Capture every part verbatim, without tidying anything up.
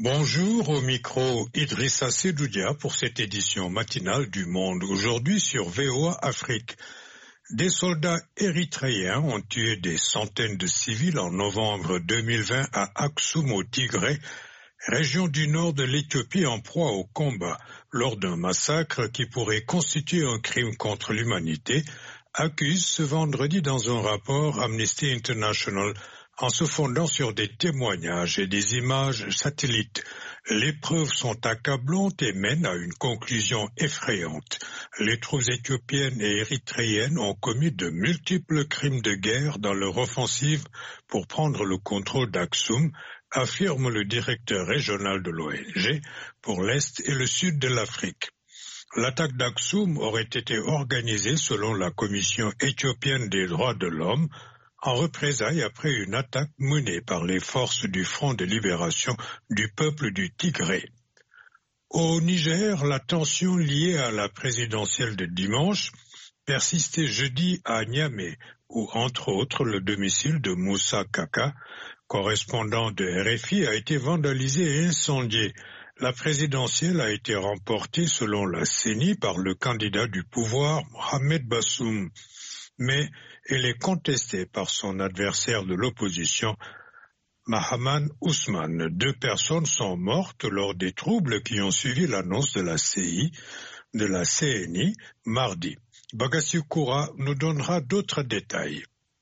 Bonjour, au micro Idrissa Sedoudia pour cette édition matinale du Monde. Aujourd'hui sur V O A Afrique. Des soldats érythréens ont tué des centaines de civils en novembre deux mille vingt à Aksum au Tigré, région du nord de l'Éthiopie en proie au combat, lors d'un massacre qui pourrait constituer un crime contre l'humanité, accuse ce vendredi dans un rapport Amnesty International en se fondant sur des témoignages et des images satellites. Les preuves sont accablantes et mènent à une conclusion effrayante. Les troupes éthiopiennes et érythréennes ont commis de multiples crimes de guerre dans leur offensive pour prendre le contrôle d'Aksum, affirme le directeur régional de l'O N G pour l'Est et le Sud de l'Afrique. L'attaque d'Aksum aurait été organisée selon la Commission éthiopienne des droits de l'homme en représailles après une attaque menée par les forces du Front de libération du peuple du Tigré. Au Niger, la tension liée à la présidentielle de dimanche persistait jeudi à Niamey, où entre autres le domicile de Moussa Kaka, correspondant de R F I, a été vandalisé et incendié. La présidentielle a été remportée selon la C E N I par le candidat du pouvoir, Mohamed Bassoum, mais elle est contestée par son adversaire de l'opposition, Mahaman Ousmane. Deux personnes sont mortes lors des troubles qui ont suivi l'annonce de la C I, de la C N I mardi. Bagassi Koura nous donnera d'autres détails.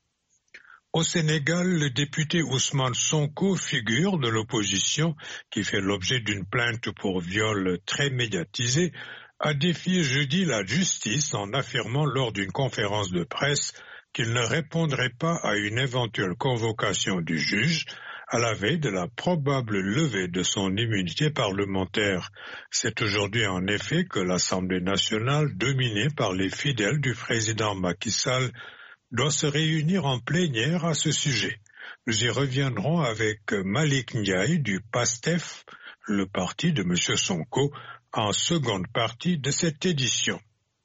Au Sénégal, le député Ousmane Sonko, figure de l'opposition qui fait l'objet d'une plainte pour viol très médiatisée, a défié jeudi la justice en affirmant lors d'une conférence de presse qu'il ne répondrait pas à une éventuelle convocation du juge à la veille de la probable levée de son immunité parlementaire. C'est aujourd'hui en effet que l'Assemblée nationale, dominée par les fidèles du président Macky Sall, doit se réunir en plénière à ce sujet. Nous y reviendrons avec Malik Ndiaye du PASTEF, le parti de M. Sonko, en seconde partie de cette édition.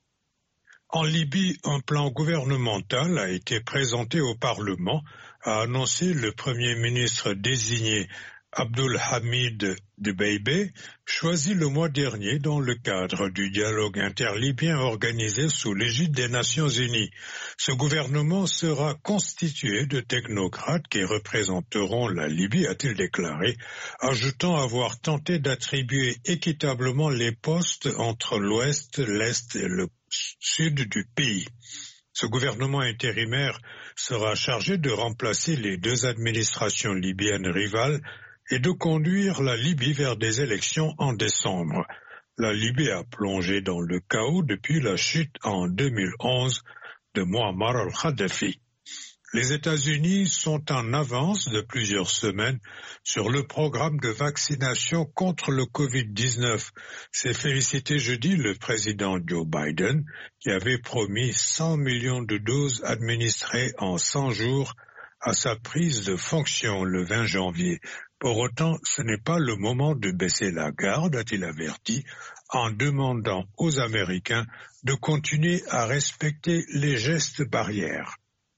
En Libye, un plan gouvernemental a été présenté au Parlement, a annoncé le Premier ministre désigné Abdul Hamid Dbeibeh, choisi le mois dernier dans le cadre du dialogue interlibyen organisé sous l'égide des Nations Unies. Ce gouvernement sera constitué de technocrates qui représenteront la Libye, a-t-il déclaré, ajoutant avoir tenté d'attribuer équitablement les postes entre l'Ouest, l'Est et le Sud du pays. Ce gouvernement intérimaire sera chargé de remplacer les deux administrations libyennes rivales et de conduire la Libye vers des élections en décembre. La Libye a plongé dans le chaos depuis la chute en deux mille onze de Muammar al-Kadhafi. Les États-Unis sont en avance de plusieurs semaines sur le programme de vaccination contre le covid dix-neuf. C'est félicité jeudi le président Joe Biden qui avait promis cent millions de doses administrées en cent jours à sa prise de fonction le vingt janvier. Pour autant, ce n'est pas le moment de baisser la garde, a-t-il averti, en demandant aux Américains de continuer à respecter les gestes barrières.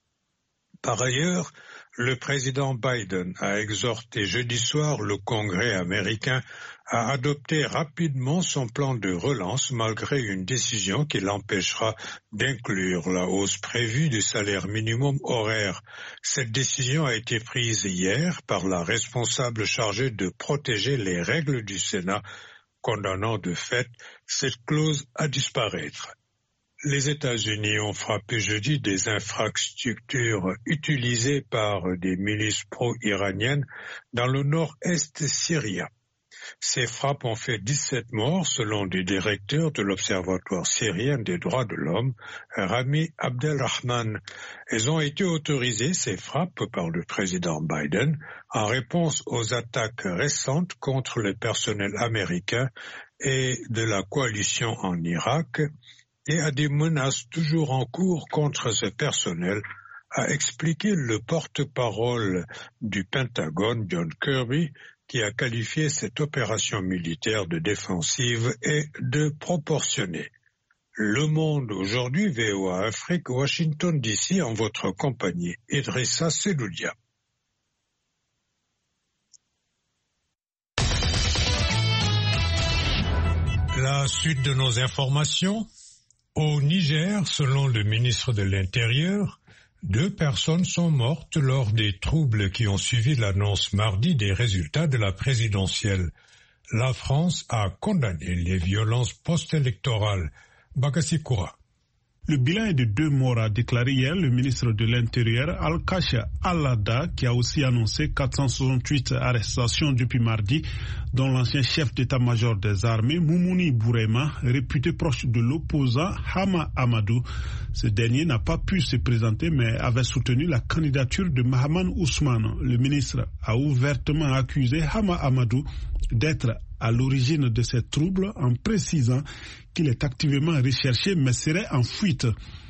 Par ailleurs, le président Biden a exhorté jeudi soir le Congrès américain à adopter rapidement son plan de relance malgré une décision qui l'empêchera d'inclure la hausse prévue du salaire minimum horaire. Cette décision a été prise hier par la responsable chargée de protéger les règles du Sénat, condamnant de fait cette clause à disparaître. Les États-Unis ont frappé jeudi des infrastructures utilisées par des milices pro-iraniennes dans le nord-est syrien. Ces frappes ont fait dix-sept morts selon des directeurs de l'Observatoire syrien des droits de l'homme, Rami Abdelrahman. Elles ont été autorisées, ces frappes, par le président Biden en réponse aux attaques récentes contre le personnel américain et de la coalition en Irak, et à des menaces toujours en cours contre ce personnel, a expliqué le porte-parole du Pentagone, John Kirby, qui a qualifié cette opération militaire de défensive et de proportionnée. Le Monde aujourd'hui, V O A Afrique, Washington D C, en votre compagnie, Idrissa Sedoudia. La suite de nos informations. Au Niger, selon le ministre de l'Intérieur, deux personnes sont mortes lors des troubles qui ont suivi l'annonce mardi des résultats de la présidentielle. La France a condamné les violences post-électorales. Bakassi Koura. Le bilan est de deux morts, a déclaré hier le ministre de l'Intérieur, Al-Kash Al-Ada, qui a aussi annoncé quatre cent soixante-huit arrestations depuis mardi, dont l'ancien chef d'état-major des armées, Moumouni Bourema, réputé proche de l'opposant Hama Amadou. Ce dernier n'a pas pu se présenter, mais avait soutenu la candidature de Mahaman Ousmane. Le ministre a ouvertement accusé Hama Amadou d'être à l'origine de ces troubles en précisant qu'il est activement recherché mais serait en fuite.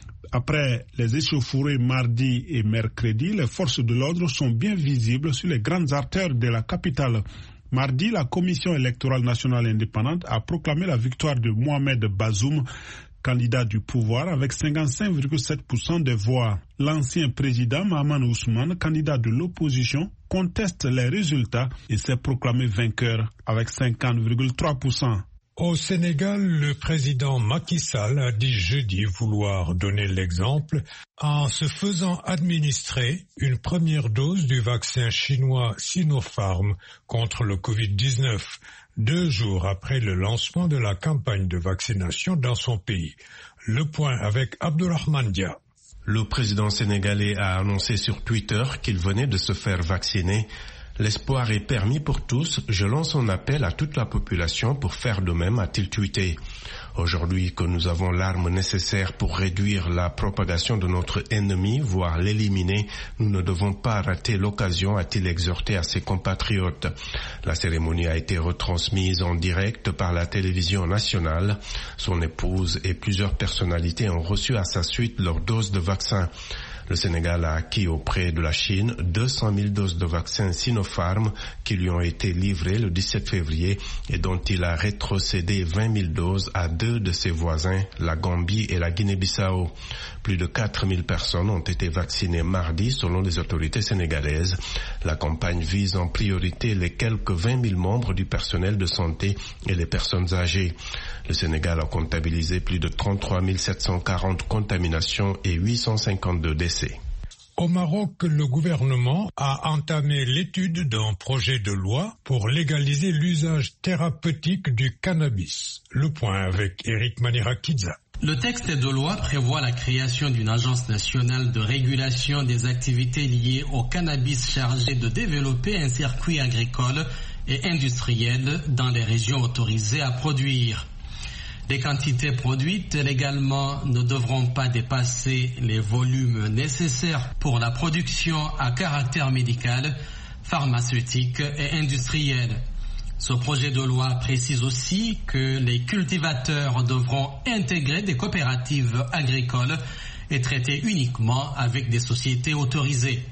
Après les échauffourées mardi et mercredi, les forces de l'ordre sont bien visibles sur les grandes artères de la capitale. Mardi, la Commission électorale nationale indépendante a proclamé la victoire de Mohamed Bazoum, candidat du pouvoir, avec cinquante-cinq virgule sept pour cent des voix. L'ancien président Mahaman Ousmane, candidat de l'opposition, conteste les résultats et s'est proclamé vainqueur avec cinquante virgule trois pour cent. Au Sénégal, le président Macky Sall a dit jeudi vouloir donner l'exemple en se faisant administrer une première dose du vaccin chinois Sinopharm contre le covid dix-neuf, deux jours après le lancement de la campagne de vaccination dans son pays. Le point avec Abdourahmane Dia. Le président sénégalais a annoncé sur Twitter qu'il venait de se faire vacciner. L'espoir est permis pour tous. Je lance un appel à toute la population pour faire de même, a-t-il tweeté. Aujourd'hui que nous avons l'arme nécessaire pour réduire la propagation de notre ennemi, voire l'éliminer, nous ne devons pas rater l'occasion, a-t-il exhorté à ses compatriotes. La cérémonie a été retransmise en direct par la télévision nationale. Son épouse et plusieurs personnalités ont reçu à sa suite leur dose de vaccin. Le Sénégal a acquis auprès de la Chine deux cent mille doses de vaccin Sinopharm qui lui ont été livrées le dix-sept février et dont il a rétrocédé vingt mille doses à deux de ses voisins, la Gambie et la Guinée-Bissau. Plus de quatre mille personnes ont été vaccinées mardi selon les autorités sénégalaises. La campagne vise en priorité les quelques vingt mille membres du personnel de santé et les personnes âgées. Le Sénégal a comptabilisé plus de trente-trois mille sept cent quarante contaminations et huit cent cinquante-deux décès. Au Maroc, le gouvernement a entamé l'étude d'un projet de loi pour légaliser l'usage thérapeutique du cannabis. Le point avec Eric Manirakidza. Le texte de loi prévoit la création d'une agence nationale de régulation des activités liées au cannabis chargée de développer un circuit agricole et industriel dans les régions autorisées à produire. Les quantités produites légalement ne devront pas dépasser les volumes nécessaires pour la production à caractère médical, pharmaceutique et industriel. Ce projet de loi précise aussi que les cultivateurs devront intégrer des coopératives agricoles et traiter uniquement avec des sociétés autorisées.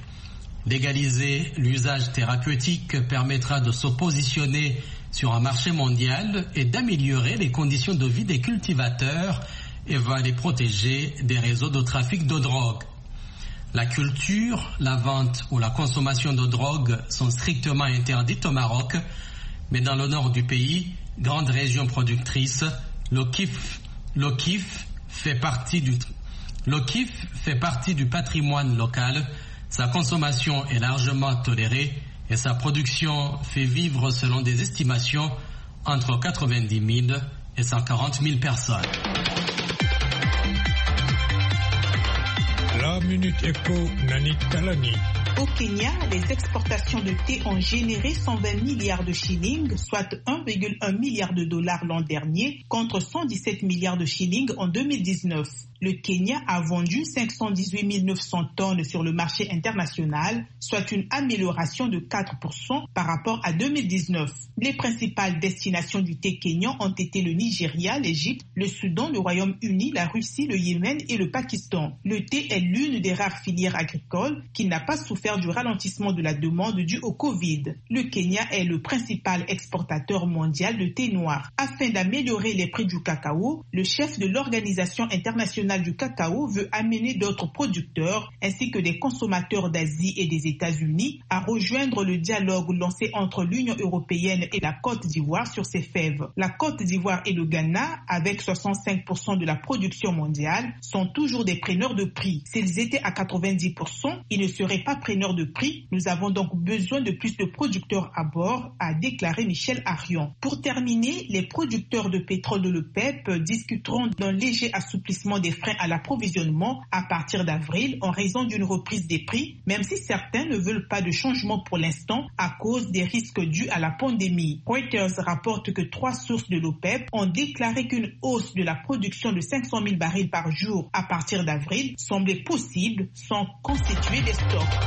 Légaliser l'usage thérapeutique permettra de se positionner sur un marché mondial et d'améliorer les conditions de vie des cultivateurs et va les protéger des réseaux de trafic de drogue. La culture, la vente ou la consommation de drogue sont strictement interdites au Maroc, mais dans le nord du pays, grande région productrice, l'Okif, l'Okif fait partie du, l'Okif fait partie du patrimoine local. Sa consommation est largement tolérée et sa production fait vivre, selon des estimations, entre quatre-vingt-dix mille et cent quarante mille personnes. La Minute Éco, Nani Talani. Au Kenya, les exportations de thé ont généré cent vingt milliards de shillings, soit un virgule un milliard de dollars l'an dernier, contre cent dix-sept milliards de shillings en deux mille dix-neuf. Le Kenya a vendu cinq cent dix-huit mille neuf cents tonnes sur le marché international, soit une amélioration de quatre pour cent par rapport à deux mille dix-neuf. Les principales destinations du thé kenyan ont été le Nigeria, l'Égypte, le Soudan, le Royaume-Uni, la Russie, le Yémen et le Pakistan. Le thé est l'une des rares filières agricoles qui n'a pas souffert du ralentissement de la demande due au Covid. Le Kenya est le principal exportateur mondial de thé noir. Afin d'améliorer les prix du cacao, le chef de l'Organisation internationale international du cacao veut amener d'autres producteurs ainsi que des consommateurs d'Asie et des États-Unis à rejoindre le dialogue lancé entre l'Union européenne et la Côte d'Ivoire sur ces fèves. La Côte d'Ivoire et le Ghana, avec soixante-cinq pour cent de la production mondiale, sont toujours des preneurs de prix. S'ils étaient à quatre-vingt-dix pour cent, ils ne seraient pas preneurs de prix. Nous avons donc besoin de plus de producteurs à bord, a déclaré Michel Arion. Pour terminer, les producteurs de pétrole de l'O P E P discuteront d'un léger assouplissement des freins à l'approvisionnement à partir d'avril en raison d'une reprise des prix, même si certains ne veulent pas de changement pour l'instant à cause des risques dus à la pandémie. Reuters rapporte que trois sources de l'O P E P ont déclaré qu'une hausse de la production de cinq cent mille barils par jour à partir d'avril semblait possible sans constituer des stocks.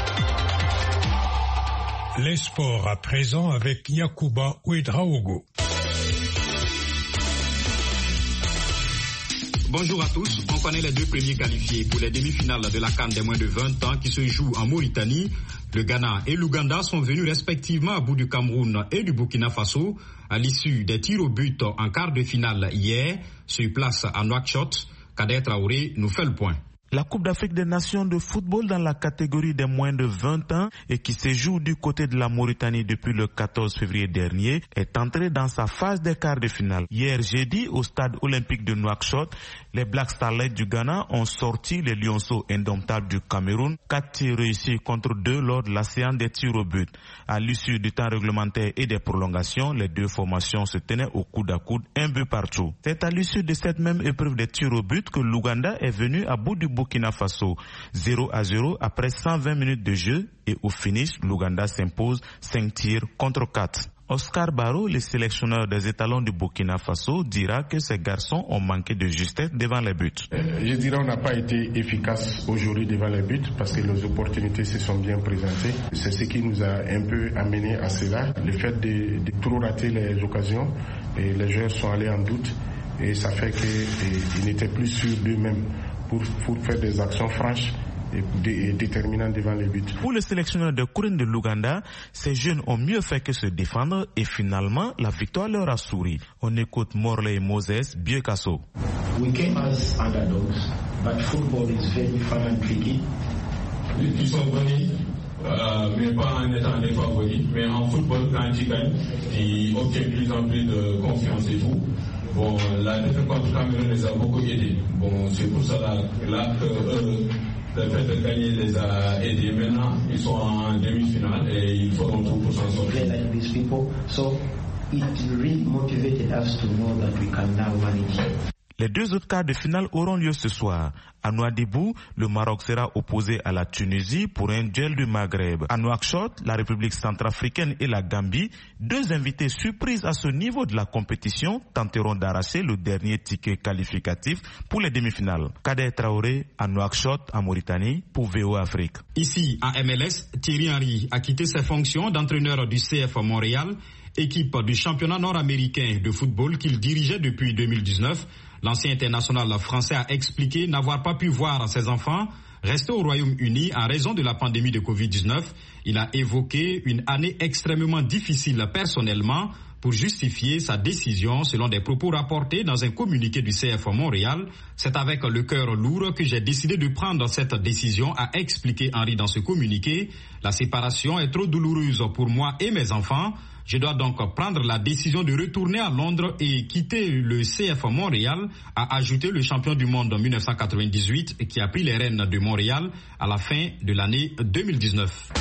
Les sports à présent avec Yacouba Ouedraogo. Bonjour à tous, on connaît les deux premiers qualifiés pour les demi-finales de la CAN des moins de vingt ans qui se jouent en Mauritanie. Le Ghana et l'Ouganda sont venus respectivement à bout du Cameroun et du Burkina Faso à l'issue des tirs au but en quart de finale hier. Sur place à Nouakchott, Kader Traoré nous fait le point. La Coupe d'Afrique des Nations de football dans la catégorie des moins de vingt ans et qui se joue du côté de la Mauritanie depuis le quatorze février dernier est entrée dans sa phase des quarts de finale. Hier jeudi, au stade olympique de Nouakchott, les Black Starlets du Ghana ont sorti les Lionceaux indomptables du Cameroun, quatre tirs réussis contre deux lors de la séance des tirs au but. À l'issue du temps réglementaire et des prolongations, les deux formations se tenaient au coude à coude, un but partout. C'est à l'issue de cette même épreuve des tirs au but que l'Ouganda est venu à bout du Burkina Faso, zéro à zéro après cent vingt minutes de jeu et au finish, l'Ouganda s'impose cinq tirs contre quatre. Oscar Barrow, le sélectionneur des étalons du Burkina Faso, dira que ces garçons ont manqué de justesse devant les buts. Je dirais qu'on n'a pas été efficace aujourd'hui devant les buts parce que les opportunités se sont bien présentées. C'est ce qui nous a un peu amené à cela. Le fait de, de trop rater les occasions, et les joueurs sont allés en doute et ça fait qu'ils n'étaient plus sûrs d'eux-mêmes pour, pour faire des actions franches et déterminant devant les buts. Pour le sélectionneur de Kourine de l'Ouganda, ces jeunes ont mieux fait que se défendre et finalement la victoire leur a souri. On écoute Morley Moses Biekasso. We came as underdogs, but football is very fun and tricky. Ils sont venus, euh, mais pas en étant des favoris, mais en football quand ils gagnent, ils obtiennent de plus en plus de confiance et tout. Bon, la défaite contre Cameroun les a beaucoup aidés. Bon, c'est pour ça là, là que euh, le fait de gagner les a aidés. Maintenant, ils sont en demi-finale et ils feront tout pour s'en sortir. Like these people, so it really motivated us to know that we can now manage. Les deux autres quarts de finale auront lieu ce soir. À Nouadhibou, le Maroc sera opposé à la Tunisie pour un duel du Maghreb. À Nouakchott, la République centrafricaine et la Gambie, deux invités surprises à ce niveau de la compétition, tenteront d'arracher le dernier ticket qualificatif pour les demi-finales. Kader Traoré, à Nouakchott, en Mauritanie, pour V O A Afrique. Ici, à M L S, Thierry Henry a quitté ses fonctions d'entraîneur du C F Montréal, équipe du championnat nord-américain de football qu'il dirigeait depuis deux mille dix-neuf. L'ancien international français a expliqué n'avoir pas pu voir ses enfants rester au Royaume-Uni en raison de la pandémie de covid dix-neuf. Il a évoqué une année extrêmement difficile personnellement pour justifier sa décision selon des propos rapportés dans un communiqué du C F Montréal. C'est avec le cœur lourd que j'ai décidé de prendre cette décision, a expliqué Henry dans ce communiqué. La séparation est trop douloureuse pour moi et mes enfants. Je dois donc prendre la décision de retourner à Londres et quitter le C F Montréal, a ajouté le champion du monde en mille neuf cent quatre-vingt-dix-huit qui a pris les rênes de Montréal à la fin de l'année deux mille dix-neuf.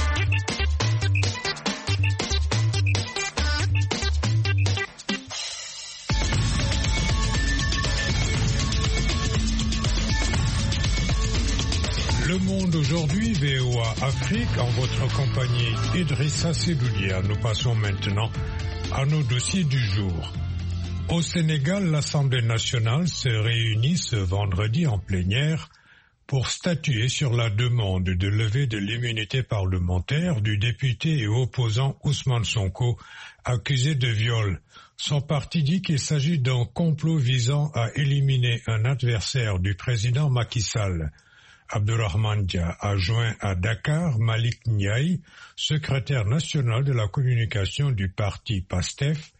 Le Monde aujourd'hui, V O A Afrique, en votre compagnie Idrissa Sedoudia. Nous passons maintenant à nos dossiers du jour. Au Sénégal, l'Assemblée nationale se réunit ce vendredi en plénière pour statuer sur la demande de levée de l'immunité parlementaire du député et opposant Ousmane Sonko, accusé de viol. Son parti dit qu'il s'agit d'un complot visant à éliminer un adversaire du président Macky Sall. Abdourahmane Dia a joint à Dakar Malik Ndiaye, secrétaire national de la communication du parti PASTEF,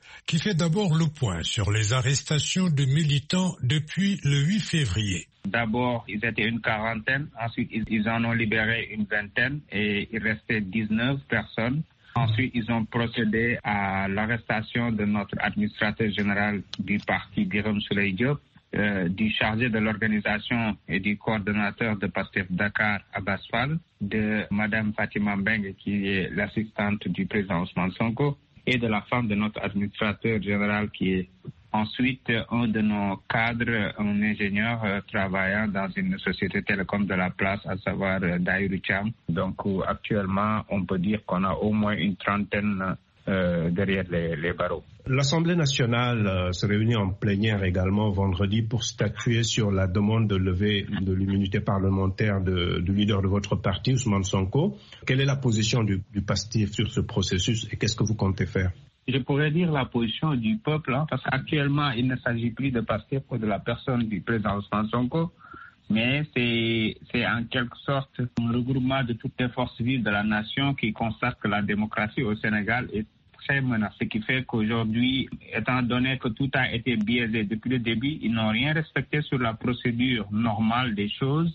qui fait d'abord le point sur les arrestations de militants depuis le huit février. D'abord, ils étaient une quarantaine, ensuite ils en ont libéré une vingtaine et il restait dix-neuf personnes. Ensuite, ils ont procédé à l'arrestation de notre administrateur général du parti, Birame Souleye Diop, euh, du chargé de l'organisation et du coordonnateur de Pastef Dakar, Abbas Fall, de Madame Fatima Mbengue, qui est l'assistante du président Ousmane Sonko, et de la femme de notre administrateur général qui est ensuite un de nos cadres, un ingénieur euh, travaillant dans une société télécom de la place, à savoir euh, Daïrou Cham. Donc euh, actuellement, on peut dire qu'on a au moins une trentaine euh, derrière les, les barreaux. L'Assemblée nationale euh, se réunit en plénière également vendredi pour statuer sur la demande de levée de l'immunité parlementaire de, du leader de votre parti, Ousmane Sonko. Quelle est la position du, du PASTEF sur ce processus et qu'est-ce que vous comptez faire? Je pourrais dire la position du peuple, hein, parce qu'actuellement, il ne s'agit plus de PASTEF ou de la personne du président Ousmane Sonko, mais c'est, c'est en quelque sorte un regroupement de toutes les forces vives de la nation qui constate que la démocratie au Sénégal est très menacée. Ce qui fait qu'aujourd'hui, étant donné que tout a été biaisé depuis le début, ils n'ont rien respecté sur la procédure normale des choses.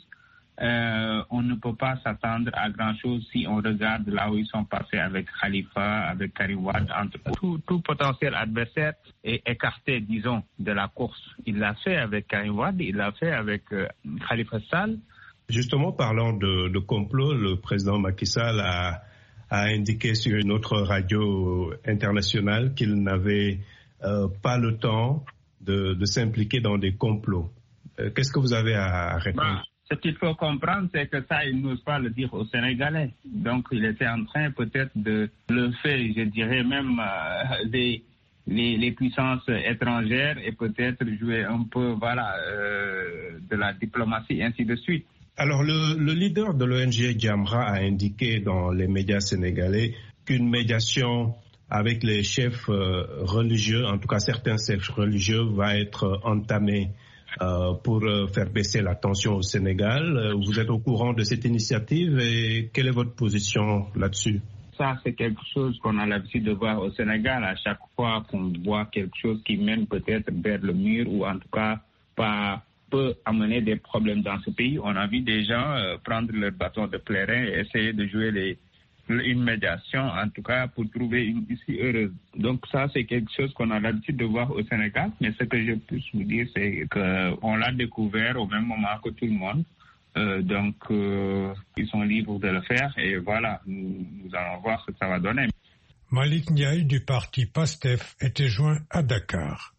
Euh, on ne peut pas s'attendre à grand-chose si on regarde là où ils sont passés avec Khalifa, avec Karim Wade, entre tout, tout potentiel adversaire est écarté, disons, de la course. Il l'a fait avec Karim Wade, il l'a fait avec euh, Khalifa Sall. Justement, parlant de, de complot, le président Macky Sall a, a indiqué sur une autre radio internationale qu'il n'avait euh, pas le temps de, de s'impliquer dans des complots. Euh, qu'est-ce que vous avez à répondre? Bah. Ce qu'il faut comprendre, c'est que ça, il n'ose pas le dire aux Sénégalais. Donc, il était en train peut-être de le faire, je dirais même, euh, des, les, les puissances étrangères et peut-être jouer un peu, voilà, euh, de la diplomatie, ainsi de suite. Alors, le, le leader de l'O N G Jamra a indiqué dans les médias sénégalais qu'une médiation avec les chefs euh, religieux, en tout cas certains chefs religieux, va être entamée. Euh, pour euh, faire baisser la tension au Sénégal. Euh, vous êtes au courant de cette initiative et quelle est votre position là-dessus? Ça, c'est quelque chose qu'on a l'habitude de voir au Sénégal. À chaque fois qu'on voit quelque chose qui mène peut-être vers le mur ou en tout cas pas, peut amener des problèmes dans ce pays, on a vu des gens euh, prendre leur bâton de pèlerin et essayer de jouer les une médiation, en tout cas, pour trouver une issue heureuse. Donc ça, c'est quelque chose qu'on a l'habitude de voir au Sénégal, mais ce que je peux vous dire, c'est qu'on l'a découvert au même moment que tout le monde. Euh, donc, euh, ils sont libres de le faire et voilà, nous, nous allons voir ce que ça va donner. Malik Ndiaye du parti PASTEF était joint à Dakar.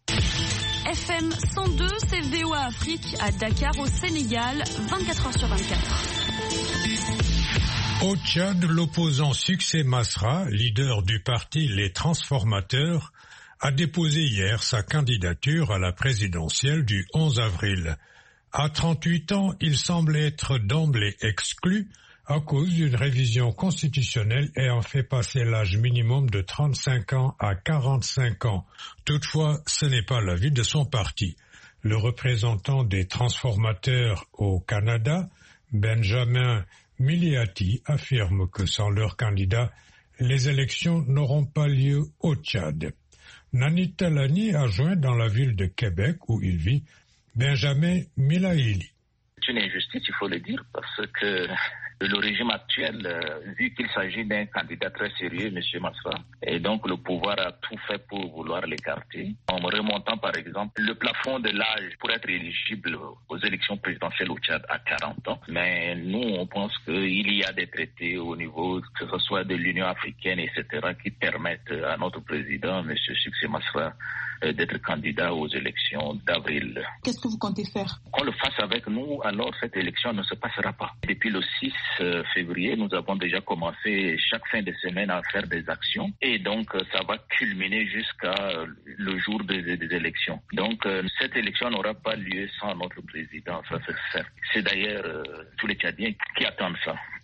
F M cent deux, c'est V O A Afrique à Dakar au Sénégal, vingt-quatre heures sur vingt-quatre. Au Tchad, l'opposant Succès Masra, leader du parti Les Transformateurs, a déposé hier sa candidature à la présidentielle du onze avril. À trente-huit ans, il semble être d'emblée exclu à cause d'une révision constitutionnelle ayant fait passer l'âge minimum de trente-cinq ans à quarante-cinq ans. Toutefois, ce n'est pas l'avis de son parti. Le représentant des Transformateurs au Canada, Benjamin Miliati, affirme que sans leur candidat, les élections n'auront pas lieu au Tchad. Nani Talani a joint dans la ville de Québec où il vit Benjamin Milaili. C'est une injustice, il faut le dire, parce que le régime actuel, euh, vu qu'il s'agit d'un candidat très sérieux, M. Masra, et donc le pouvoir a tout fait pour vouloir l'écarter, en remontant par exemple le plafond de l'âge pour être éligible aux élections présidentielles au Tchad à quarante ans. Mais nous, on pense qu'il y a des traités au niveau, que ce soit de l'Union africaine, et cetera, qui permettent à notre président, M. Succès Masra, d'être candidat aux élections d'avril. Qu'est-ce que vous comptez faire? Qu'on le fasse avec nous, alors cette élection ne se passera pas. Depuis le six février, nous avons déjà commencé chaque fin de semaine à faire des actions et donc ça va culminer jusqu'à le jour des, des élections. Donc cette élection n'aura pas lieu sans notre président, ça c'est certain. C'est d'ailleurs euh, tous les Tchadiens qui attendent ça.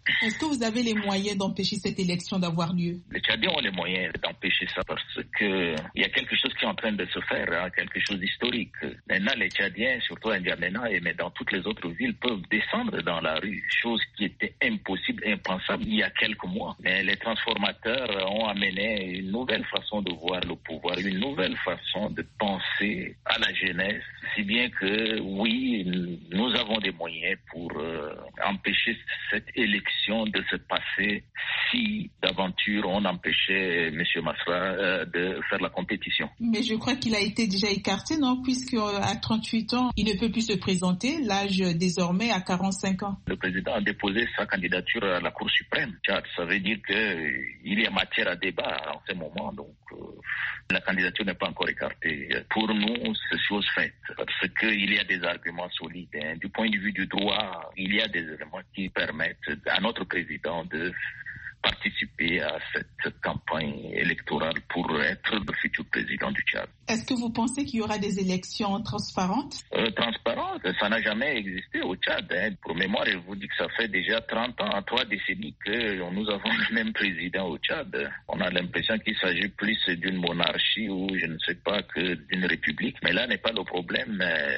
Est-ce que vous avez les moyens d'empêcher cette élection d'avoir lieu? Les Tchadiens ont les moyens d'empêcher ça parce que il y a quelque chose qui est en train de se faire, hein, quelque chose d'historique. Maintenant, les Tchadiens, surtout à N'Djamena et mais dans toutes les autres villes, peuvent descendre dans la rue, chose qui était impossible, impensable il y a quelques mois. Mais les transformateurs ont amené une nouvelle façon de voir le pouvoir, une nouvelle façon de penser à la jeunesse, si bien que oui, nous avons des moyens pour euh, empêcher cette élection de se passer si d'aventure on empêchait M. Masra euh, de faire la compétition. Mais je crois qu'il a été déjà écarté, non? Puisque euh, à trente-huit ans, il ne peut plus se présenter, l'âge désormais à quarante-cinq ans. Le président a déposé sa candidature à la Cour suprême. Ça veut dire qu'il y a matière à débat en ce moment, donc euh, la candidature n'est pas encore écartée. Pour nous, c'est chose faite, parce qu'il y a des arguments solides. Hein. Du point de vue du droit, il y a des éléments qui permettent à notre président de participer à cette campagne électorale pour être le futur président du Tchad. Est-ce que vous pensez qu'il y aura des élections transparentes? euh, Transparentes, ça n'a jamais existé au Tchad. Hein. Pour mémoire, je vous dis que ça fait déjà trente ans, à trois décennies que nous avons le même président au Tchad. On a l'impression qu'il s'agit plus d'une monarchie ou je ne sais pas que d'une république. Mais là n'est pas le problème.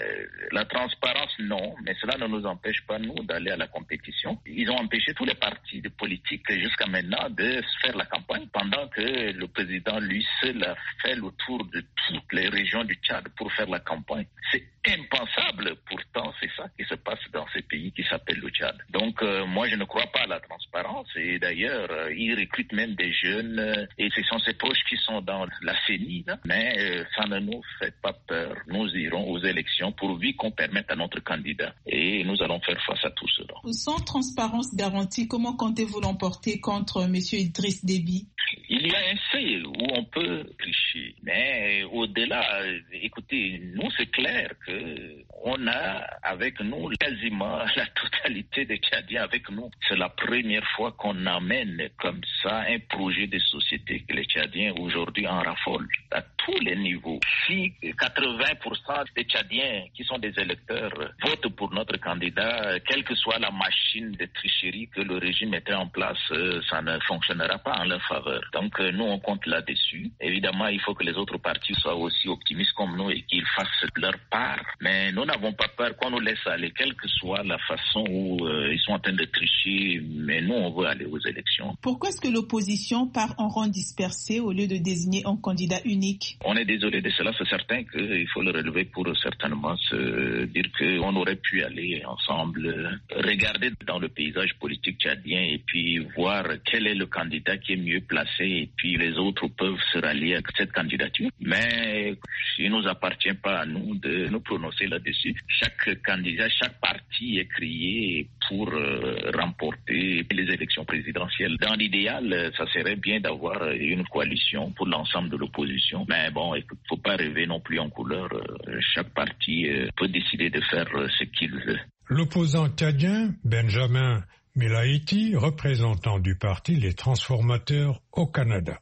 La transparence, non. Mais cela ne nous empêche pas, nous, d'aller à la compétition. Ils ont empêché tous les partis de politique jusqu'à maintenant de faire la campagne pendant que le président lui seul a fait le tour de toutes les régions du Tchad pour faire la campagne. C'est impensable, pourtant c'est ça qui se passe dans ce pays qui s'appelle le Tchad. Donc euh, moi je ne crois pas à la transparence et d'ailleurs euh, ils recrutent même des jeunes euh, et ce sont ses proches qui sont dans la C E N I, là. Mais euh, ça ne nous fait pas peur. Nous irons aux élections pourvu qu'on permette à notre candidat et nous allons faire face à tout cela. Sans transparence garantie, comment comptez-vous l'emporter contre M. Idriss Déby? Il y a un seuil où on peut tricher, mais au-delà, écoutez, nous c'est clair que on a avec nous quasiment la totalité des Tchadiens avec nous. C'est la première fois qu'on amène comme ça un projet de société que les Tchadiens aujourd'hui en raffolent à tous les niveaux. Si quatre-vingts pour cent des Tchadiens qui sont des électeurs votent pour notre candidat, quelle que soit la machine de tricherie que le régime mettait en place, ça ne fonctionnera pas en leur faveur. Donc nous on compte là-dessus. Évidemment, il faut que les autres partis soient aussi optimistes comme nous et qu'ils fassent leur part. Mais nous n'avons pas peur qu'on nous laisse aller, quelle que soit la façon où euh, ils sont en train de tricher. Mais nous, on veut aller aux élections. Pourquoi est-ce que l'opposition part en rang dispersé au lieu de désigner un candidat unique? On est désolé de cela. C'est certain qu'il faut le relever pour certainement se dire qu'on aurait pu aller ensemble, regarder dans le paysage politique tchadien et puis voir quel est le candidat qui est mieux placé et puis les autres peuvent se rallier à cette candidature. Mais il ne nous appartient pas à nous de nous prononcer là-dessus. Chaque candidat, chaque parti est créé pour euh, remporter les élections présidentielles. Dans l'idéal, ça serait bien d'avoir une coalition pour l'ensemble de l'opposition. Mais bon, il ne faut pas rêver non plus en couleur. Chaque parti euh, peut décider de faire ce qu'il veut. L'opposant tchadien, Benjamin Milaïti, représentant du parti Les Transformateurs au Canada.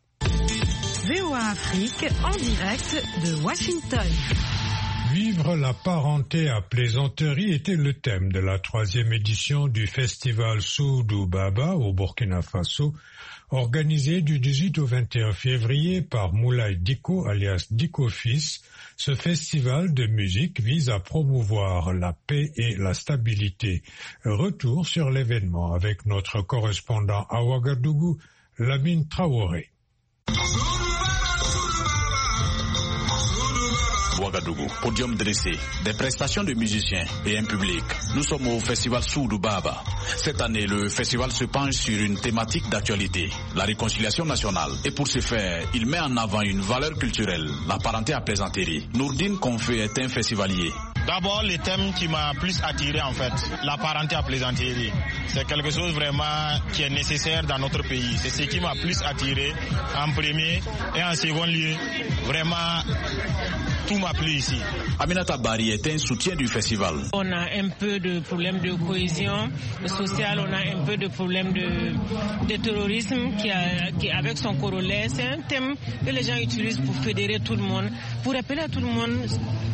V O A Afrique en direct de Washington. Vivre la parenté à plaisanterie était le thème de la troisième édition du festival Soudou Baba au Burkina Faso, organisé du dix-huit au vingt et un février par Moulay Diko alias Diko Fils. Ce festival de musique vise à promouvoir la paix et la stabilité. Retour sur l'événement avec notre correspondant à Ouagadougou, Lamine Traoré. Ouagadougou, podium dressé, des prestations de musiciens et un public. Nous sommes au festival Soudou Baba. Cette année, le festival se penche sur une thématique d'actualité, la réconciliation nationale. Et pour ce faire, il met en avant une valeur culturelle, la parenté à plaisanterie. Nourdine Konfé est un festivalier. D'abord, le thème qui m'a plus attiré en fait, la parenté à plaisanterie. C'est quelque chose vraiment qui est nécessaire dans notre pays. C'est ce qui m'a plus attiré en premier et en second lieu. Vraiment, tout m'a plu ici. Aminata Bari est un soutien du festival. On a un peu de problème de cohésion sociale, on a un peu de problème de, de terrorisme qui, a, qui avec son corollaire. C'est un thème que les gens utilisent pour fédérer tout le monde, pour rappeler à tout le monde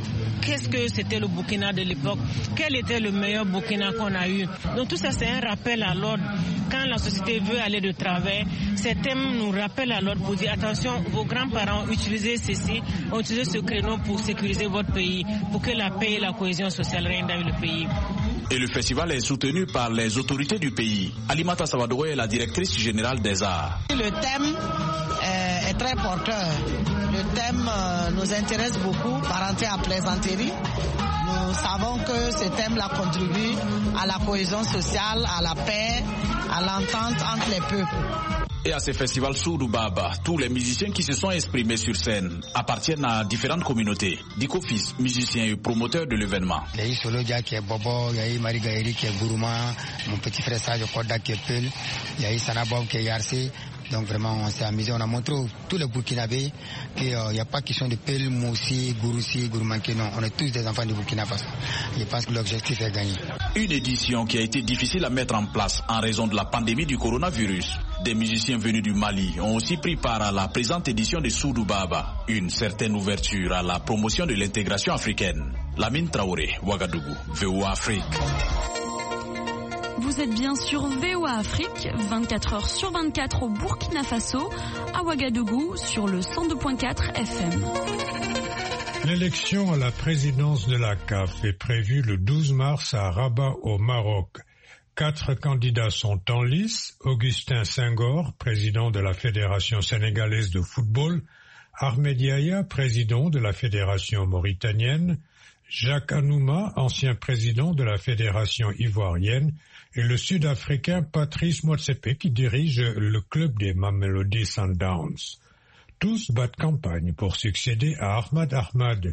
qu'est-ce que c'était le Burkina de l'époque, quel était le meilleur Burkina qu'on a eu. Donc tout ça c'est un rappel à l'ordre. Quand la société veut aller de travers, ces thèmes nous rappellent à l'ordre pour dire attention, vos grands-parents ont utilisé ceci, ont utilisé ce créneau pour sécuriser votre pays, pour que la paix et la cohésion sociale règnent dans le pays. Et le festival est soutenu par les autorités du pays. Alimata Sabadoua est la directrice générale des arts. Le thème euh, est très porteur. Le thème euh, nous intéresse beaucoup, parenté à plaisanterie. Nous savons que ce thème-là contribue à la cohésion sociale, à la paix, à l'entente entre les peuples. Et à ce festival Soudou Baba, tous les musiciens qui se sont exprimés sur scène appartiennent à différentes communautés. Diko Fils, musicien et promoteur de l'événement. Il y a eu Solodia qui est Bobo, il y a eu Marie Gaëri qui est Gourouma, mon petit frère Sage Koda qui est Peul, il y a eu Sanabob qui est Yarse. Donc vraiment on s'est amusé, on a montré tous les Burkinabés qu'il n'y a pas question de Peul, Moussi, Gouroussi, Gouroumanké, non, on est tous des enfants du Burkina Faso. Je pense que l'objectif est gagné. Une édition qui a été difficile à mettre en place en raison de la pandémie du coronavirus. Des musiciens venus du Mali ont aussi pris part à la présente édition de Soudou Baba, une certaine ouverture à la promotion de l'intégration africaine. Lamine Traoré, Ouagadougou, V O A Afrique. Vous êtes bien sur V O A Afrique, vingt-quatre heures sur vingt-quatre au Burkina Faso, à Ouagadougou sur le cent deux virgule quatre F M. L'élection à la présidence de la C A F est prévue le douze mars à Rabat au Maroc. Quatre candidats sont en lice: Augustin Senghor, président de la Fédération sénégalaise de football, Ahmed Yahya, président de la Fédération mauritanienne, Jacques Anouma, ancien président de la Fédération ivoirienne, et le Sud-Africain Patrice Motsepe qui dirige le club des Mamelodi Sundowns. Tous battent campagne pour succéder à Ahmad Ahmad,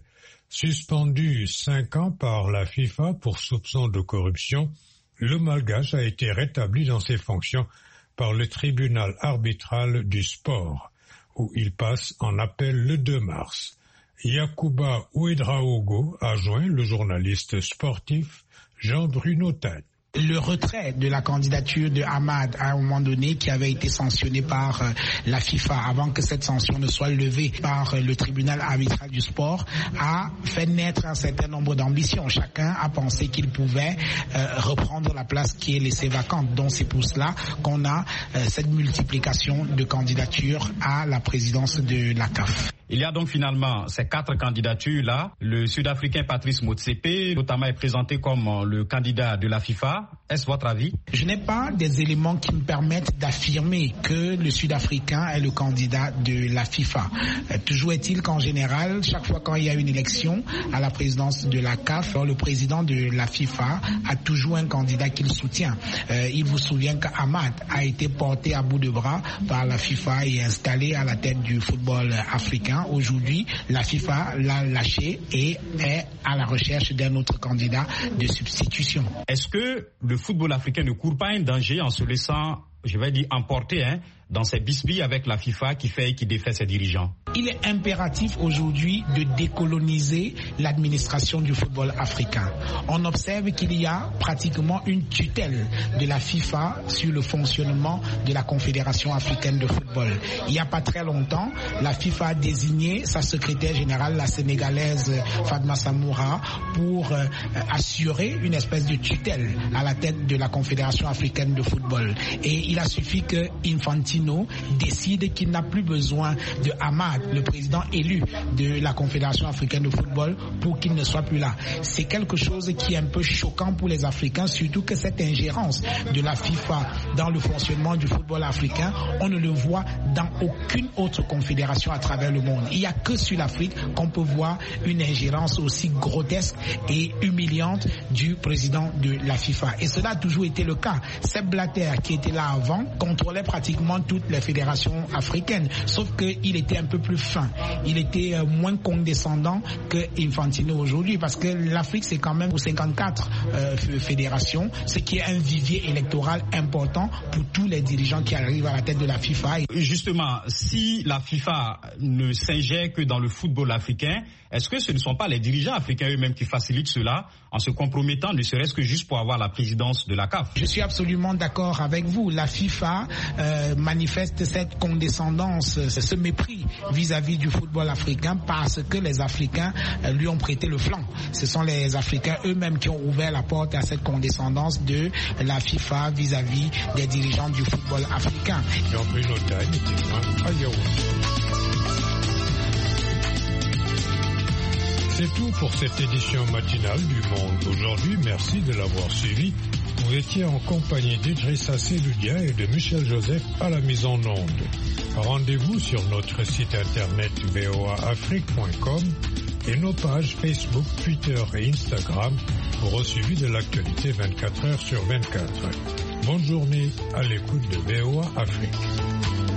suspendu cinq ans par la FIFA pour soupçon de corruption. Le Malgache a été rétabli dans ses fonctions par le tribunal arbitral du sport, où il passe en appel le deux mars. Yacouba Ouedraogo a joint le journaliste sportif Jean-Bruno Tade. Le retrait de la candidature de Ahmad à un moment donné qui avait été sanctionné par euh, la FIFA avant que cette sanction ne soit levée par euh, le tribunal arbitral du sport a fait naître un certain nombre d'ambitions. Chacun a pensé qu'il pouvait euh, reprendre la place qui est laissée vacante. Donc c'est pour cela qu'on a euh, cette multiplication de candidatures à la présidence de la C A F. Il y a donc finalement ces quatre candidatures-là. Le Sud-Africain Patrice Motsepe, notamment, est présenté comme le candidat de la FIFA. Est-ce votre avis? Je n'ai pas des éléments qui me permettent d'affirmer que le Sud-Africain est le candidat de la FIFA. Euh, toujours est-il qu'en général, chaque fois quand il y a une élection à la présidence de la C A F, le président de la FIFA a toujours un candidat qu'il soutient. Euh, il vous souvient qu'Ahmad a été porté à bout de bras par la FIFA et installé à la tête du football africain. Aujourd'hui, la FIFA l'a lâché et est à la recherche d'un autre candidat de substitution. Est-ce que le football africain ne court pas un danger en se laissant, je vais dire, emporter hein, dans ces bisbilles avec la FIFA qui fait et qui défait ses dirigeants? Il est impératif aujourd'hui de décoloniser l'administration du football africain. On observe qu'il y a pratiquement une tutelle de la FIFA sur le fonctionnement de la Confédération africaine de football. Il n'y a pas très longtemps, la FIFA a désigné sa secrétaire générale, la sénégalaise Fatma Samoura, pour euh, assurer une espèce de tutelle à la tête de la Confédération africaine de football. Et il a suffi que Infantino décide qu'il n'a plus besoin de Ahmad, le président élu de la Confédération africaine de football, pour qu'il ne soit plus là. C'est quelque chose qui est un peu choquant pour les Africains, surtout que cette ingérence de la FIFA dans le fonctionnement du football africain, on ne le voit dans aucune autre confédération à travers le monde. Il n'y a que sur l'Afrique qu'on peut voir une ingérence aussi grotesque et humiliante du président de la FIFA. Et cela a toujours été le cas. Sepp Blatter, qui était là avant, contrôlait pratiquement toutes les fédérations africaines, sauf qu'il était un peu plus fin. Il était moins condescendant que Infantino aujourd'hui, parce que l'Afrique, c'est quand même cinquante-quatre euh, fédérations, ce qui est un vivier électoral important pour tous les dirigeants qui arrivent à la tête de la FIFA. Justement, si la FIFA ne s'ingère que dans le football africain, est-ce que ce ne sont pas les dirigeants africains eux-mêmes qui facilitent cela en se compromettant, ne serait-ce que juste pour avoir la présidence de la C A F? Je suis absolument d'accord avec vous. La FIFA euh, manifeste cette condescendance, ce mépris vis vis-à-vis du football africain parce que les Africains lui ont prêté le flanc. Ce sont les Africains eux-mêmes qui ont ouvert la porte à cette condescendance de la FIFA vis-à-vis des dirigeants du football africain. C'est tout pour cette édition matinale du Monde aujourd'hui. Merci de l'avoir suivi. Vous étiez en compagnie d'Idrissa Seloudia et de Michel Joseph à la mise en onde. Rendez-vous sur notre site internet v o a afrique point com et nos pages Facebook, Twitter et Instagram pour un suivi de l'actualité vingt-quatre heures sur vingt-quatre. Bonne journée à l'écoute de V O A Afrique.